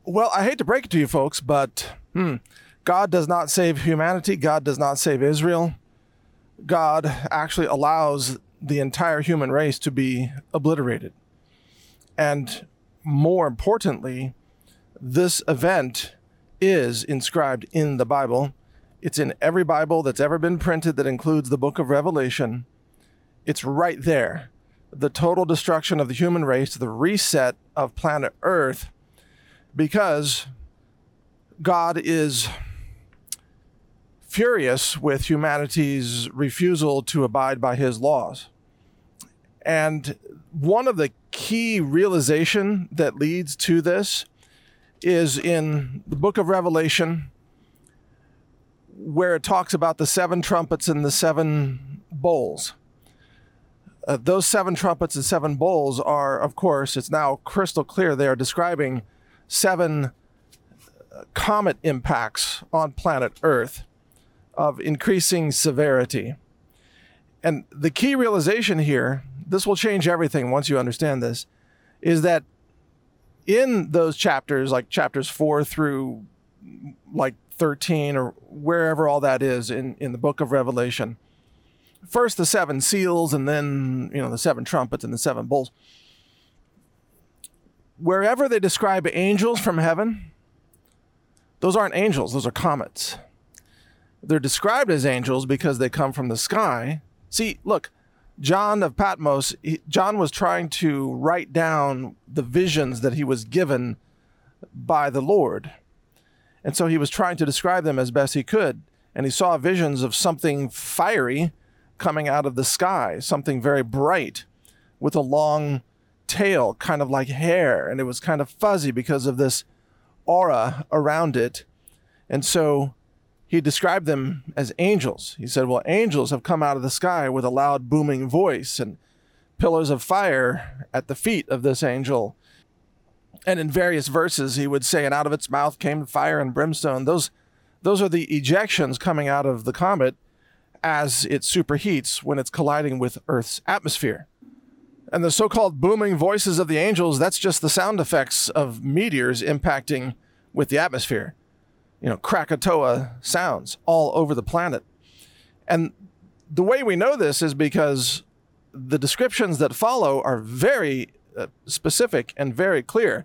Well, I hate to break it to you folks, but God does not save humanity. God does not save Israel. God actually allows the entire human race to be obliterated. And more importantly, this event is inscribed in the Bible. It's in every Bible that's ever been printed that includes the book of Revelation. It's right there. The total destruction of the human race, the reset of planet Earth, because God is furious with humanity's refusal to abide by his laws. And one of the key realization that leads to this is in the book of Revelation, where it talks about the 7 trumpets and the 7 bowls. Those 7 trumpets and 7 bowls are, of course, it's now crystal clear, they are describing 7 comet impacts on planet Earth of increasing severity. And the key realization here, this will change everything once you understand this, is that in those chapters, like chapters 4 through like 13 or wherever all that is in the book of Revelation, first the 7 seals and then, the 7 trumpets and the 7 bowls. Wherever they describe angels from heaven, those aren't angels, those are comets. They're described as angels because they come from the sky. See, look, John of Patmos, John was trying to write down the visions that he was given by the Lord. And so he was trying to describe them as best he could. And he saw visions of something fiery coming out of the sky, something very bright with a long tail, kind of like hair. And it was kind of fuzzy because of this aura around it. And so he described them as angels. He said, well, angels have come out of the sky with a loud booming voice and pillars of fire at the feet of this angel. And in various verses, he would say, and out of its mouth came fire and brimstone. Those are the ejections coming out of the comet as it superheats when it's colliding with Earth's atmosphere. And the so-called booming voices of the angels, that's just the sound effects of meteors impacting with the atmosphere. Krakatoa sounds all over the planet. And the way we know this is because the descriptions that follow are very specific and very clear.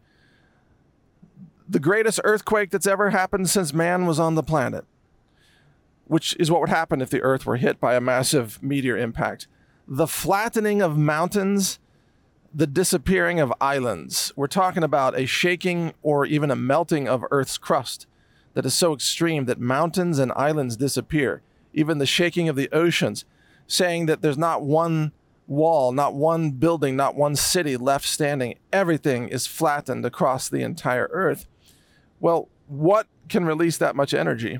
The greatest earthquake that's ever happened since man was on the planet, which is what would happen if the Earth were hit by a massive meteor impact. The flattening of mountains, the disappearing of islands. We're talking about a shaking or even a melting of Earth's crust that is so extreme that mountains and islands disappear. Even the shaking of the oceans, saying that there's not one wall, not one building, not one city left standing. Everything is flattened across the entire Earth. Well, what can release that much energy?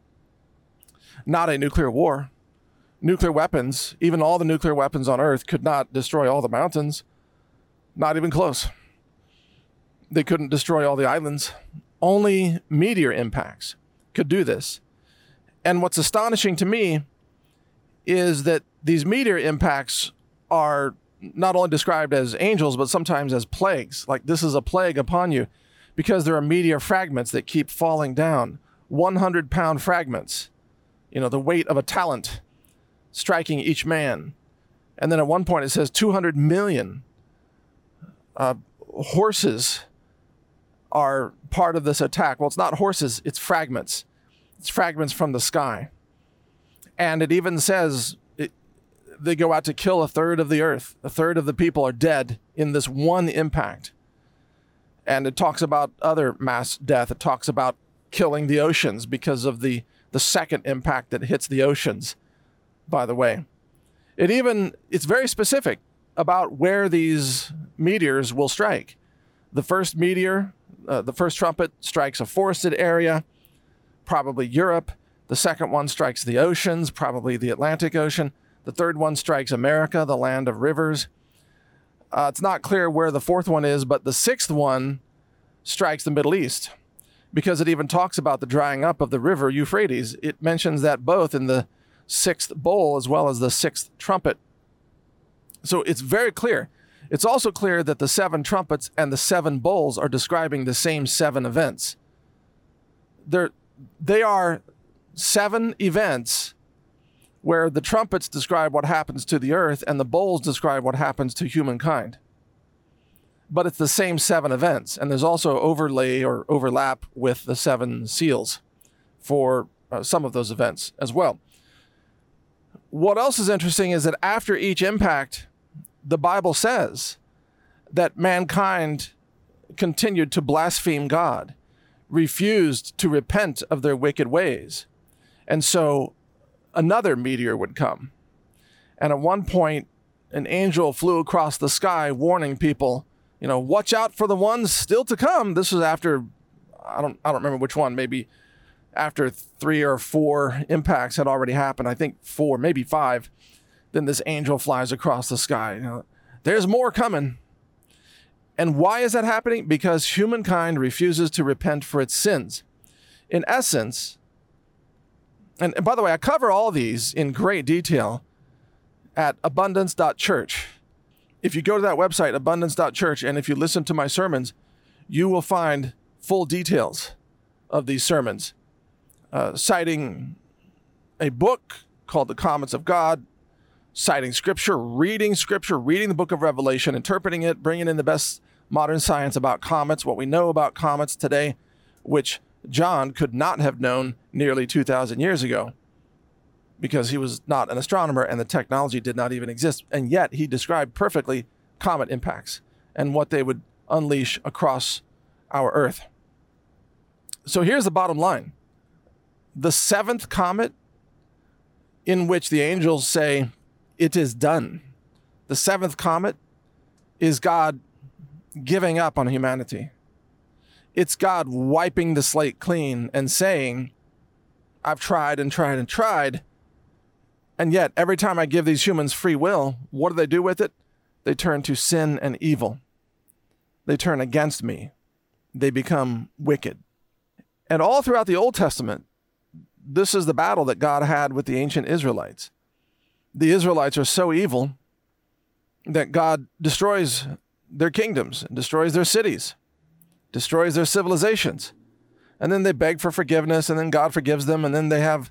Not a nuclear war. Nuclear weapons, even all the nuclear weapons on Earth, could not destroy all the mountains. Not even close. They couldn't destroy all the islands. Only meteor impacts could do this. And what's astonishing to me is that these meteor impacts are not only described as angels, but sometimes as plagues. Like, this is a plague upon you, because there are meteor fragments that keep falling down. 100-pound fragments, the weight of a talent, striking each man. And then at one point it says 200 million horses are part of this attack. Well, it's not horses, it's fragments. It's fragments from the sky. And it even says they go out to kill a third of the Earth. A third of the people are dead in this one impact. And it talks about other mass death. It talks about killing the oceans because of the second impact that hits the oceans, by the way. It's very specific about where these meteors will strike. The first meteor, the first trumpet strikes a forested area, probably Europe. The second one strikes the oceans, probably the Atlantic Ocean. The third one strikes America, the land of rivers. It's not clear where the fourth one is, but the sixth one strikes the Middle East, because it even talks about the drying up of the river Euphrates. It mentions that both in the 6th bowl as well as the 6th trumpet. So it's very clear. It's also clear that the 7 trumpets and the 7 bowls are describing the same 7 events. They are 7 events where the trumpets describe what happens to the earth and the bowls describe what happens to humankind. But it's the same 7 events, and there's also overlay or overlap with the 7 seals for some of those events as well. What else is interesting is that after each impact, the Bible says that mankind continued to blaspheme God, refused to repent of their wicked ways. And so another meteor would come. And at one point, an angel flew across the sky warning people, watch out for the ones still to come. This was after, I don't remember which one, maybe after 3 or 4 impacts had already happened. I think 4, maybe 5. Then this angel flies across the sky. There's more coming. And why is that happening? Because humankind refuses to repent for its sins. In essence, and by the way, I cover all these in great detail at abundance.church. If you go to that website, abundance.church, and if you listen to my sermons, you will find full details of these sermons, citing a book called The Comets of God, citing scripture, reading the book of Revelation, interpreting it, bringing in the best modern science about comets, what we know about comets today, which John could not have known nearly 2,000 years ago because he was not an astronomer and the technology did not even exist. And yet he described perfectly comet impacts and what they would unleash across our Earth. So here's the bottom line. The 7th comet, in which the angels say, it is done. The 7th comet is God giving up on humanity. It's God wiping the slate clean and saying, I've tried and tried and tried. And yet, every time I give these humans free will, what do they do with it? They turn to sin and evil. They turn against me. They become wicked. And all throughout the Old Testament, this is the battle that God had with the ancient Israelites. The Israelites are so evil that God destroys their kingdoms, destroys their cities, destroys their civilizations. And then they beg for forgiveness, and then God forgives them, and then they have,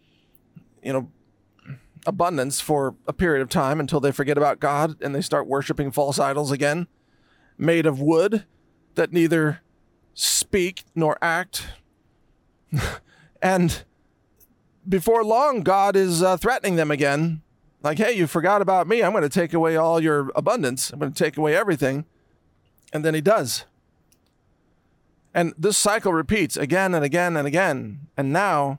abundance for a period of time until they forget about God and they start worshiping false idols again, made of wood that neither speak nor act. And before long, God is threatening them again. Like, hey, you forgot about me. I'm going to take away all your abundance. I'm going to take away everything. And then he does. And this cycle repeats again and again and again. And now,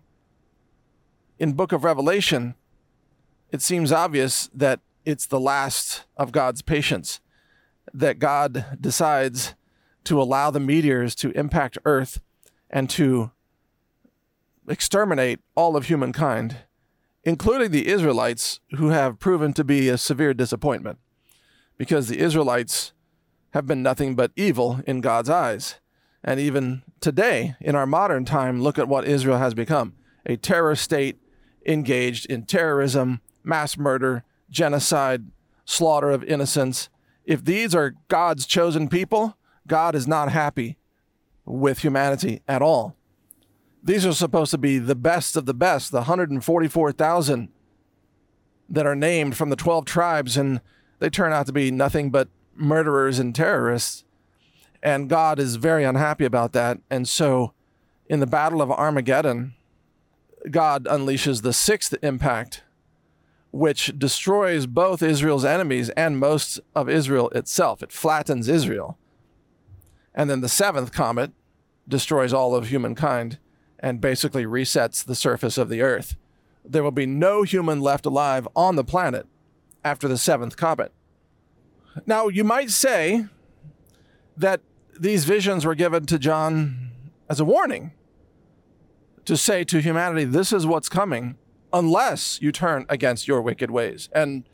in Book of Revelation, it seems obvious that it's the last of God's patience, that God decides to allow the meteors to impact Earth and to exterminate all of humankind, including the Israelites, who have proven to be a severe disappointment, because the Israelites have been nothing but evil in God's eyes. And even today, in our modern time, look at what Israel has become: a terror state engaged in terrorism, mass murder, genocide, slaughter of innocents. If these are God's chosen people, God is not happy with humanity at all. These are supposed to be the best of the best, the 144,000 that are named from the 12 tribes, and they turn out to be nothing but murderers and terrorists. And God is very unhappy about that. And so in the Battle of Armageddon, God unleashes the 6th impact, which destroys both Israel's enemies and most of Israel itself. It flattens Israel. And then the 7th comet destroys all of humankind and basically resets the surface of the earth. There will be no human left alive on the planet after the 7th comet. Now, you might say that these visions were given to John as a warning, to say to humanity, this is what's coming unless you turn against your wicked ways. And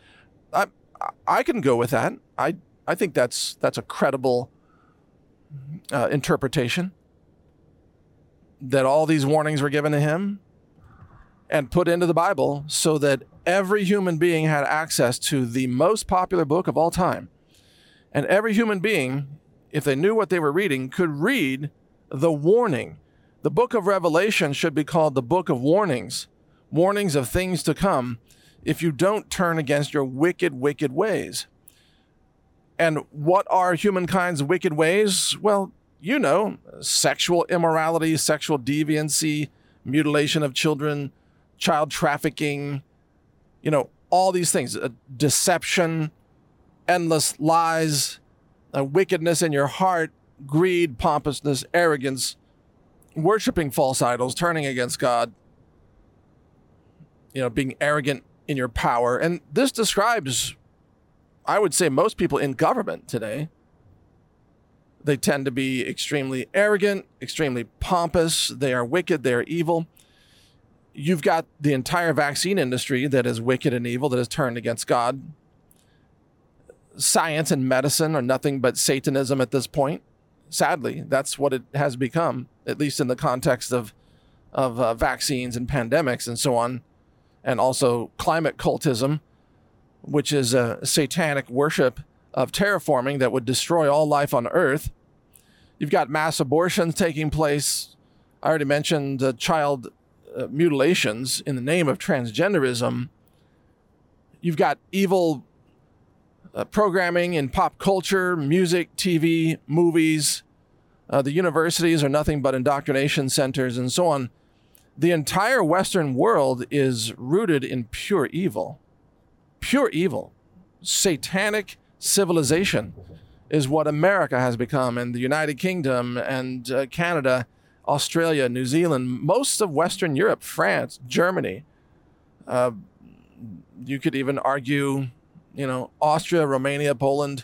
I can go with that. I think that's a credible interpretation, that all these warnings were given to him and put into the Bible so that every human being had access to the most popular book of all time. And every human being, if they knew what they were reading, could read the warning. The book of Revelation should be called the book of warnings, warnings of things to come if you don't turn against your wicked, wicked ways. And what are humankind's wicked ways? Well, you know, sexual immorality, sexual deviancy, mutilation of children, child trafficking, you know, all these things, deception, endless lies, wickedness in your heart, greed, pompousness, arrogance, worshiping false idols, turning against God, you know, being arrogant in your power. And this describes, I would say, most people in government today. They tend to be extremely arrogant, extremely pompous. They are wicked. They are evil. You've got the entire vaccine industry that is wicked and evil, that is turned against God. Science and medicine are nothing but Satanism at this point. Sadly, that's what it has become, at least in the context of vaccines and pandemics and so on. And also climate cultism, which is a satanic worship of terraforming that would destroy all life on Earth. You've got mass abortions taking place. I already mentioned child mutilations in the name of transgenderism. You've got evil programming in pop culture, music, TV, movies. The universities are nothing but indoctrination centers and so on. The entire Western world is rooted in pure evil. Pure evil. Satanic civilization is what America has become, and the United Kingdom and Canada, Australia, New Zealand, most of Western Europe, France, Germany. You could even argue, you know, Austria, Romania, Poland,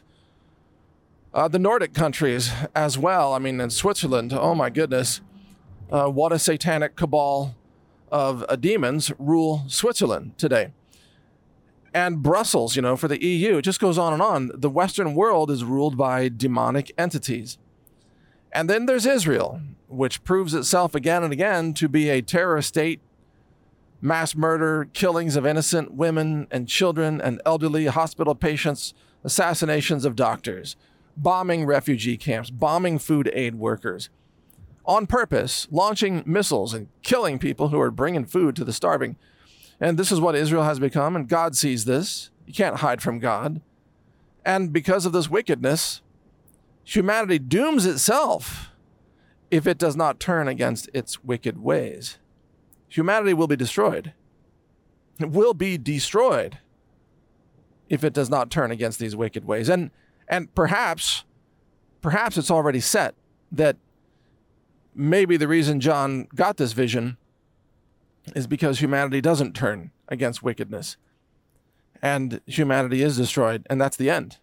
the Nordic countries as well. I mean, in Switzerland, oh my goodness, what a satanic cabal of demons rule Switzerland today. And Brussels, you know, for the EU, it just goes on and on. The Western world is ruled by demonic entities. And then there's Israel, which proves itself again and again to be a terror state, mass murder, killings of innocent women and children and elderly, hospital patients, assassinations of doctors, bombing refugee camps, bombing food aid workers, on purpose, launching missiles and killing people who are bringing food to the starving. And this is what Israel has become, and God sees this. You can't hide from God. And because of this wickedness, humanity dooms itself if it does not turn against its wicked ways. Humanity will be destroyed. It will be destroyed if it does not turn against these wicked ways. And perhaps it's already set that maybe the reason John got this vision is because humanity doesn't turn against wickedness. And humanity is destroyed, and that's the end.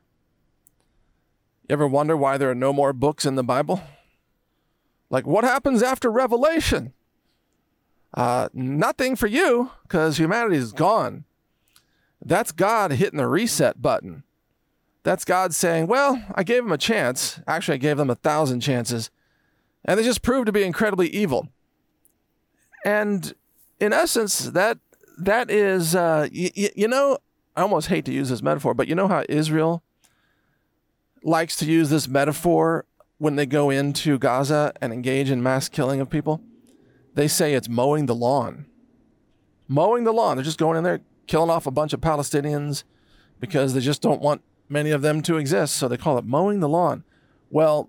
You ever wonder why there are no more books in the Bible? Like, what happens after Revelation? Nothing for you, because humanity is gone. That's God hitting the reset button. That's God saying, well, I gave them a chance. Actually, I gave them 1,000 chances. And they just proved to be incredibly evil. And in essence, that is, you know, I almost hate to use this metaphor, but you know how Israel likes to use this metaphor when they go into Gaza and engage in mass killing of people? They say it's mowing the lawn. Mowing the lawn. They're just going in there, killing off a bunch of Palestinians because they just don't want many of them to exist, so they call it mowing the lawn. Well,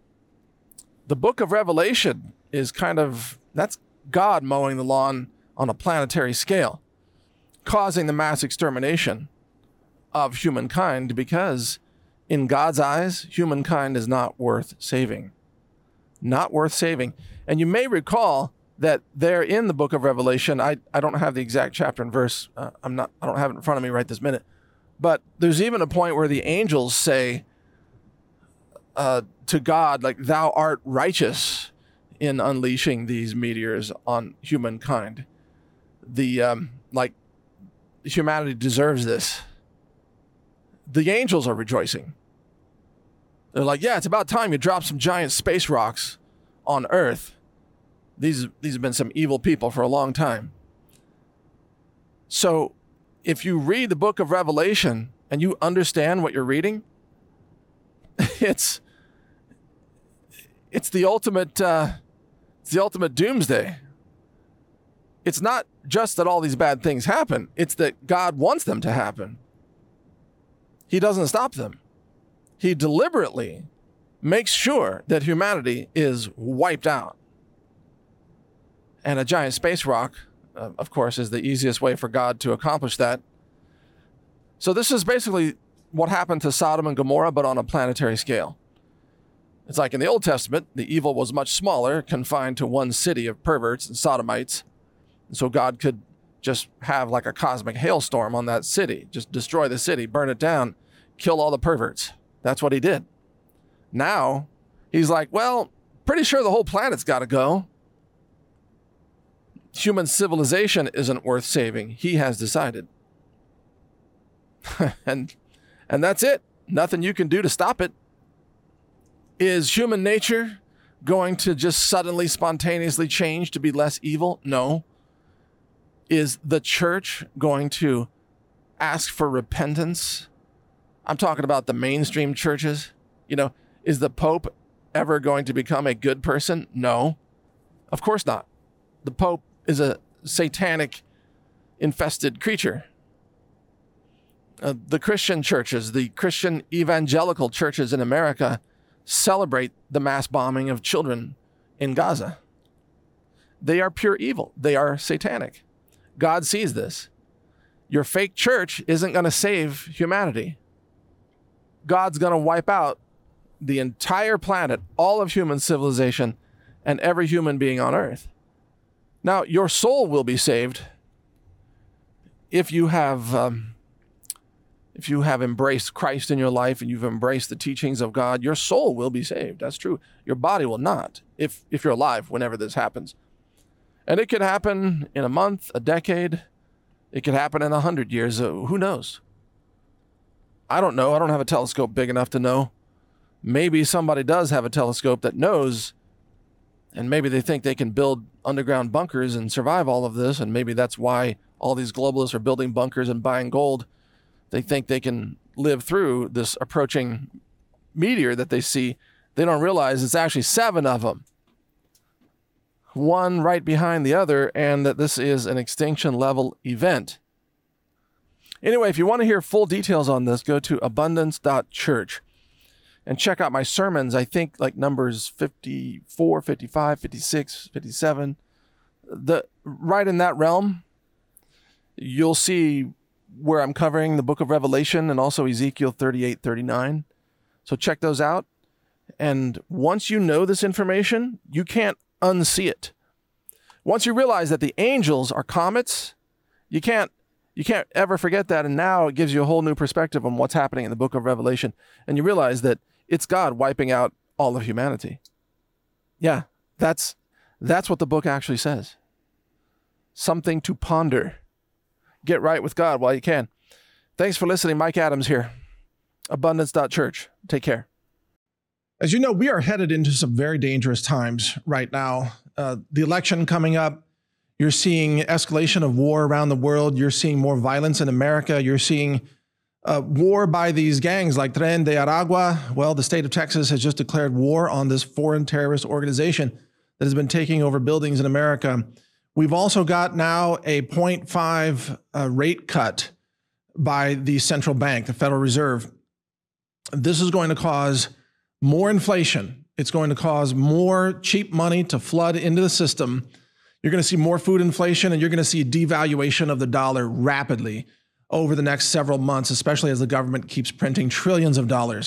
the book of Revelation is that's God mowing the lawn on a planetary scale, causing the mass extermination of humankind because in God's eyes, humankind is not worth saving. Not worth saving. And you may recall that there in the book of Revelation, I don't have the exact chapter and verse. I don't have it in front of me right this minute. But there's even a point where the angels say to God, like, thou art righteous in unleashing these meteors on humankind. Humanity deserves this. The angels are rejoicing. They're like, yeah, it's about time you drop some giant space rocks on Earth. These have been some evil people for a long time. So if you read the book of Revelation and you understand what you're reading, It's the ultimate doomsday. It's not just that all these bad things happen. It's that God wants them to happen. He doesn't stop them. He deliberately makes sure that humanity is wiped out. And a giant space rock, of course, is the easiest way for God to accomplish that. So this is basically what happened to Sodom and Gomorrah, but on a planetary scale. It's like in the Old Testament, the evil was much smaller, confined to one city of perverts and sodomites. And so God could just have like a cosmic hailstorm on that city, just destroy the city, burn it down, kill all the perverts. That's what he did. Now, he's like, well, pretty sure the whole planet's got to go. Human civilization isn't worth saving. He has decided. and that's it. Nothing you can do to stop it. Is human nature going to just suddenly, spontaneously change to be less evil? No. Is the church going to ask for repentance? I'm talking about the mainstream churches. Is the Pope ever going to become a good person? No. Of course not. The Pope is a satanic, infested creature. The Christian churches, the Christian evangelical churches in America celebrate the mass bombing of children in Gaza. They are pure evil. They are satanic. God sees this. Your fake church isn't going to save humanity. God's going to wipe out the entire planet, all of human civilization, and every human being on earth. Now, your soul will be saved if you have embraced Christ in your life and you've embraced the teachings of God. Your soul will be saved. That's true. Your body will not, if you're alive whenever this happens. And it could happen in a month, a decade. It could happen in 100 years. Who knows? I don't know. I don't have a telescope big enough to know. Maybe somebody does have a telescope that knows, and maybe they think they can build underground bunkers and survive all of this, and maybe that's why all these globalists are building bunkers and buying gold. They think they can live through this approaching meteor that they see. They don't realize it's actually 7 of them, one right behind the other, and that this is an extinction level event. Anyway, if you want to hear full details on this, go to abundance.church and check out my sermons. I think like numbers 54, 55, 56, 57. Right in that realm, you'll see where I'm covering the book of Revelation and also Ezekiel 38, 39. So check those out. And once you know this information, you can't unsee it. Once you realize that the angels are comets, you can't ever forget that. And now it gives you a whole new perspective on what's happening in the book of Revelation. And you realize that it's God wiping out all of humanity. Yeah, that's what the book actually says. Something to ponder. Get right with God while you can. Thanks for listening. Mike Adams here. Abundance.church. Take care. As you know, we are headed into some very dangerous times right now. The election coming up. You're seeing escalation of war around the world. You're seeing more violence in America. You're seeing war by these gangs like Tren de Aragua. Well, the state of Texas has just declared war on this foreign terrorist organization that has been taking over buildings in America. We've also got now a 0.5 rate cut by the central bank, the Federal Reserve. This is going to cause more inflation. It's going to cause more cheap money to flood into the system. You're going to see more food inflation, and you're going to see devaluation of the dollar rapidly over the next several months, especially as the government keeps printing trillions of dollars.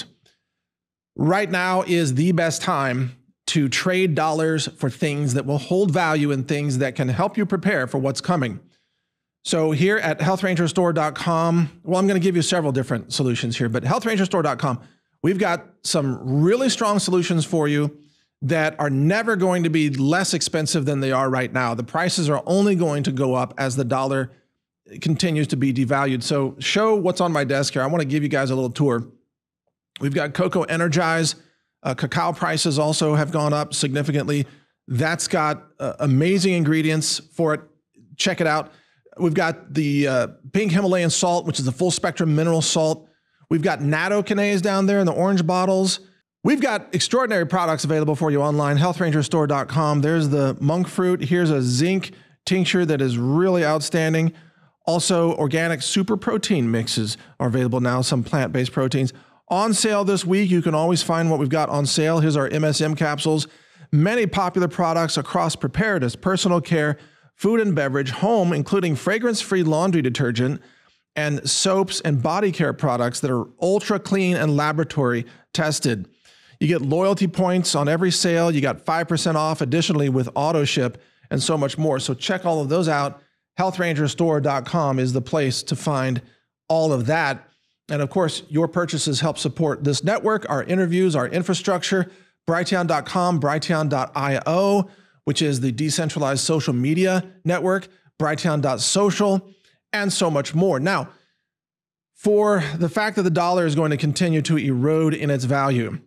Right now is the best time to trade dollars for things that will hold value and things that can help you prepare for what's coming. So here at healthrangerstore.com, well, I'm going to give you several different solutions here, but healthrangerstore.com, we've got some really strong solutions for you that are never going to be less expensive than they are right now. The prices are only going to go up as the dollar continues to be devalued. So show what's on my desk here. I want to give you guys a little tour. We've got Cocoa Energize. Cacao prices also have gone up significantly. That's got amazing ingredients for it. Check it out. We've got the pink Himalayan salt, which is a full spectrum mineral salt. We've got nattokinase down there in the orange bottles. We've got extraordinary products available for you online, healthrangerstore.com. There's the monk fruit. Here's a zinc tincture that is really outstanding. Also, organic super protein mixes are available now, some plant-based proteins. On sale this week, you can always find what we've got on sale. Here's our MSM capsules. Many popular products across preparedness, personal care, food and beverage, home, including fragrance-free laundry detergent, and soaps and body care products that are ultra clean and laboratory tested. You get loyalty points on every sale. You got 5% off additionally with auto ship and so much more. So check all of those out. healthrangerstore.com is the place to find all of that. And of course, your purchases help support this network, our interviews, our infrastructure, Brighteon.com, Brighteon.io, which is the decentralized social media network, Brighteon.social, and so much more. Now, for the fact that the dollar is going to continue to erode in its value,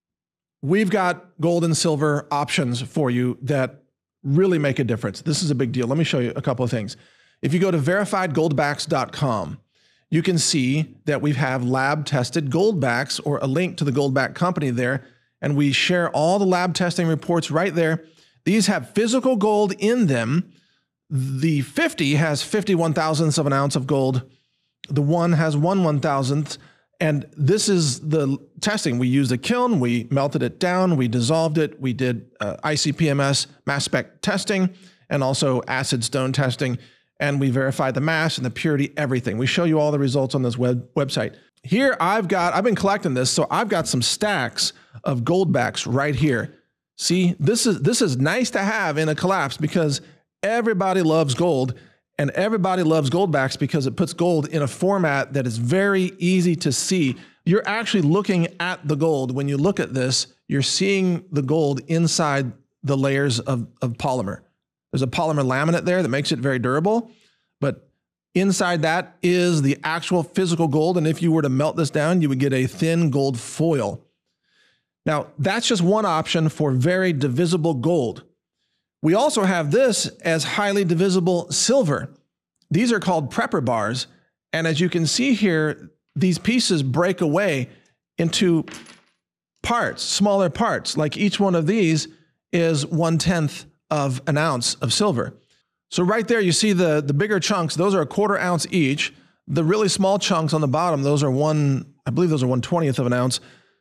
we've got gold and silver options for you that really make a difference. This is a big deal. Let me show you a couple of things. If you go to verifiedgoldbacks.com, you can see that we have lab-tested goldbacks, or a link to the Goldback company there, and we share all the lab testing reports right there. These have physical gold in them. The 50 has 51 thousandths of an ounce of gold. The 1 has 1/1000th. And this is the testing. We used a kiln, we melted it down, we dissolved it, we did ICP-MS mass spec testing, and also acid stone testing, and we verified the mass and the purity, everything. We show you all the results on this website. Here I've been collecting this, so I've got some stacks of Goldbacks right here. See, this is nice to have in a collapse because everybody loves gold. And everybody loves Goldbacks because it puts gold in a format that is very easy to see. You're actually looking at the gold. When you look at this, you're seeing the gold inside the layers of polymer. There's a polymer laminate there that makes it very durable, but inside that is the actual physical gold. And if you were to melt this down, you would get a thin gold foil. Now, that's just one option for very divisible gold. We also have this as highly divisible silver. These are called prepper bars. And as you can see here, these pieces break away into parts, smaller parts. Like each one of these is 1/10 of an ounce of silver. So right there, you see the bigger chunks, those are a 1/4 ounce each. The really small chunks on the bottom, those are I believe those are 1/20th of an ounce.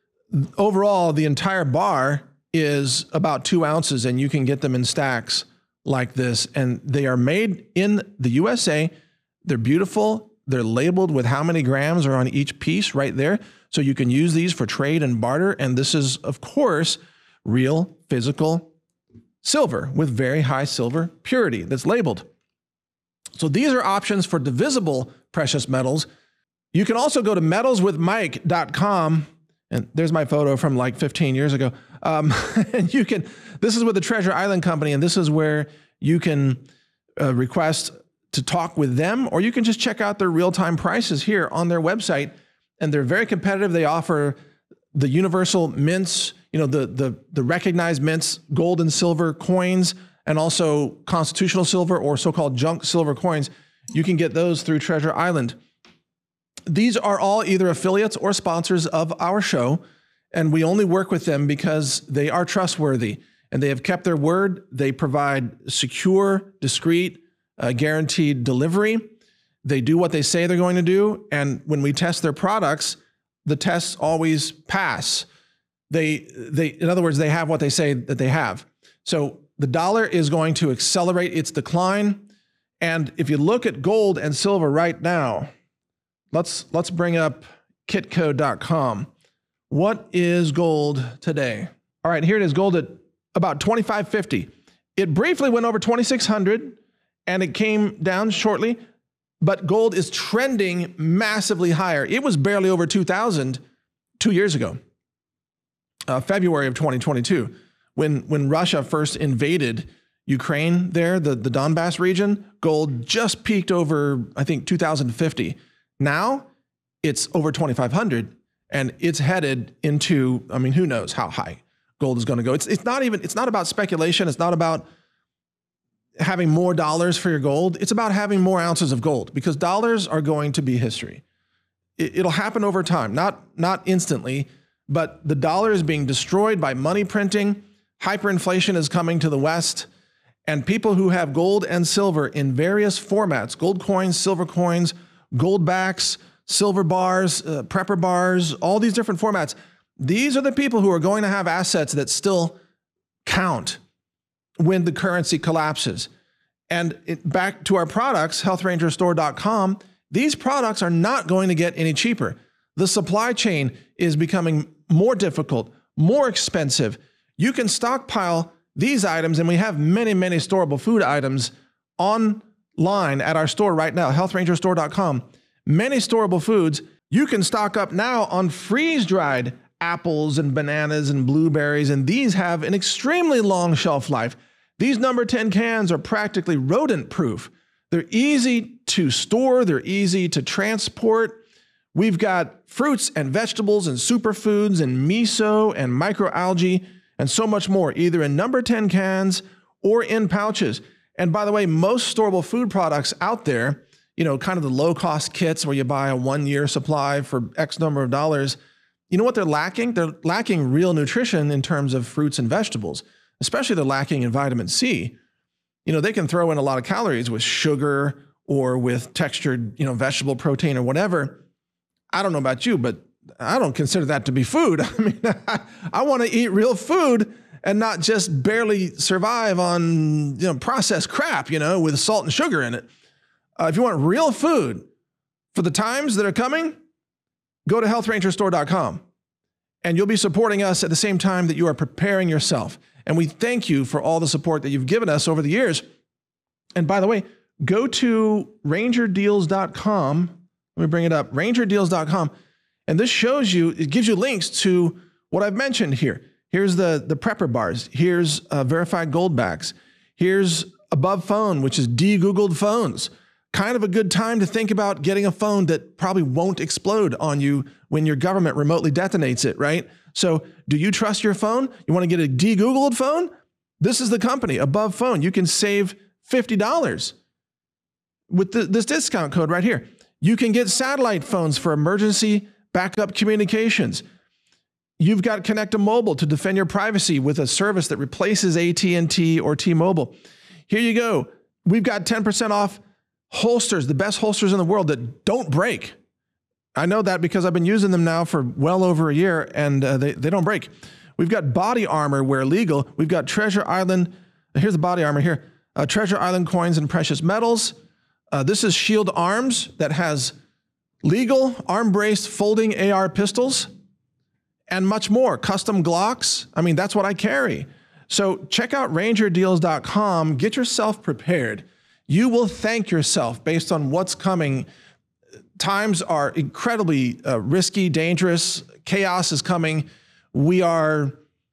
Overall, the entire bar is about 2 ounces, and you can get them in stacks like this. And they are made in the USA. They're beautiful. They're labeled with how many grams are on each piece right there. So you can use these for trade and barter. And this is, of course, real physical silver with very high silver purity that's labeled. So these are options for divisible precious metals. You can also go to metalswithmike.com. And there's my photo from like 15 years ago. And this is with the Treasure Island Company, and this is where you can request to talk with them, or you can just check out their real-time prices here on their website. And they're very competitive. They offer the universal mints, the recognized mints, gold and silver coins, and also constitutional silver or so-called junk silver coins. You can get those through Treasure Island. These are all either affiliates or sponsors of our show, and we only work with them because they are trustworthy and they have kept their word. They provide secure, discreet, guaranteed delivery. They do what they say they're going to do, and when we test their products, the tests always pass. In other words, they have what they say that they have. So the dollar is going to accelerate its decline, and if you look at gold and silver right now, let's bring up kitco.com. What is gold today? All right, here it is, gold at about $25.50. It briefly went over 2,600 and it came down shortly, but gold is trending massively higher. It was barely over 2,000 2 years ago, February of 2022, when Russia first invaded Ukraine there, the Donbass region. Gold just peaked over, I think, 2,050. Now it's over 2,500 and it's headed into, I mean, who knows how high gold is going to go. It's not about speculation. It's not about having more dollars for your gold. It's about having more ounces of gold, because dollars are going to be history. It'll happen over time, not instantly, But the dollar is being destroyed by money printing. Hyperinflation is coming to the West. And people who have gold and silver in various formats, gold coins, silver coins, gold backs, silver bars, prepper bars, all these different formats, these are the people who are going to have assets that still count when the currency collapses. And back to our products, healthrangerstore.com, these products are not going to get any cheaper. The supply chain is becoming more difficult, more expensive. You can stockpile these items, and we have many, many storable food items online at our store right now, healthrangerstore.com. Many storable foods. You can stock up now on freeze-dried apples and bananas and blueberries, and these have an extremely long shelf life. These number 10 cans are practically rodent-proof. They're easy to store. They're easy to transport. We've got fruits and vegetables and superfoods and miso and microalgae and so much more, either in number 10 cans or in pouches. And by the way, most storable food products out there, kind of the low-cost kits where you buy a 1-year supply for X number of dollars, you know what they're lacking? They're lacking real nutrition in terms of fruits and vegetables, especially they're lacking in vitamin C. They can throw in a lot of calories with sugar or with textured, vegetable protein or whatever. I don't know about you, but I don't consider that to be food. I mean, I want to eat real food and not just barely survive on, processed crap, with salt and sugar in it. If you want real food for the times that are coming, go to healthrangerstore.com and you'll be supporting us at the same time that you are preparing yourself. And we thank you for all the support that you've given us over the years. And by the way, go to rangerdeals.com. Let me bring it up, rangerdeals.com. And this shows you, it gives you links to what I've mentioned here. Here's the prepper bars. Here's verified gold backs. Here's Above Phone, which is de-Googled phones. Kind of a good time to think about getting a phone that probably won't explode on you when your government remotely detonates it, right? So do you trust your phone? You want to get a de-Googled phone? This is the company, Above Phone. You can save $50 with this discount code right here. You can get satellite phones for emergency backup communications. You've got Connecta Mobile to defend your privacy with a service that replaces AT&T or T-Mobile. Here you go. We've got 10% off holsters, the best holsters in the world that don't break. I know that because I've been using them now for well over a year, and they don't break. We've got body armor where legal. We've got Treasure Island. Here's the body armor here. Treasure Island coins and precious metals. This is Shield Arms that has legal arm-braced folding AR pistols and much more. Custom Glocks. I mean, that's what I carry. So check out rangerdeals.com. Get yourself prepared. You will thank yourself based on what's coming. Times are incredibly risky, dangerous. Chaos is coming. We are,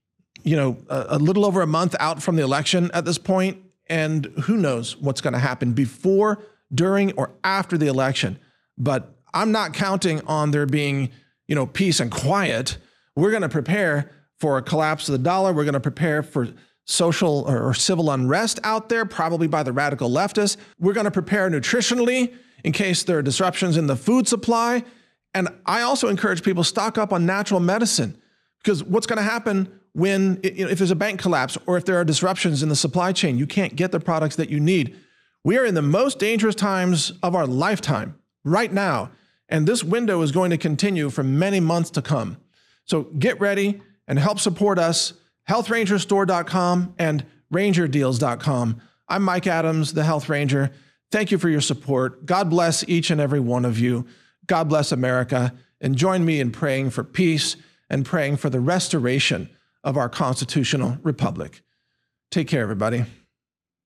a little over a month out from the election at this point, and who knows what's going to happen before, during, or after the election. But I'm not counting on there being, peace and quiet. We're going to prepare for a collapse of the dollar. We're going to prepare for social or civil unrest out there, probably by the radical leftists. We're going to prepare nutritionally in case there are disruptions in the food supply. And I also encourage people to stock up on natural medicine, because what's going to happen when, if there's a bank collapse or if there are disruptions in the supply chain, you can't get the products that you need. We are in the most dangerous times of our lifetime right now. And this window is going to continue for many months to come. So get ready and help support us. healthrangerstore.com and rangerdeals.com. I'm Mike Adams, the Health Ranger. Thank you for your support. God bless each and every one of you. God bless America. And join me in praying for peace and praying for the restoration of our constitutional republic. Take care, everybody.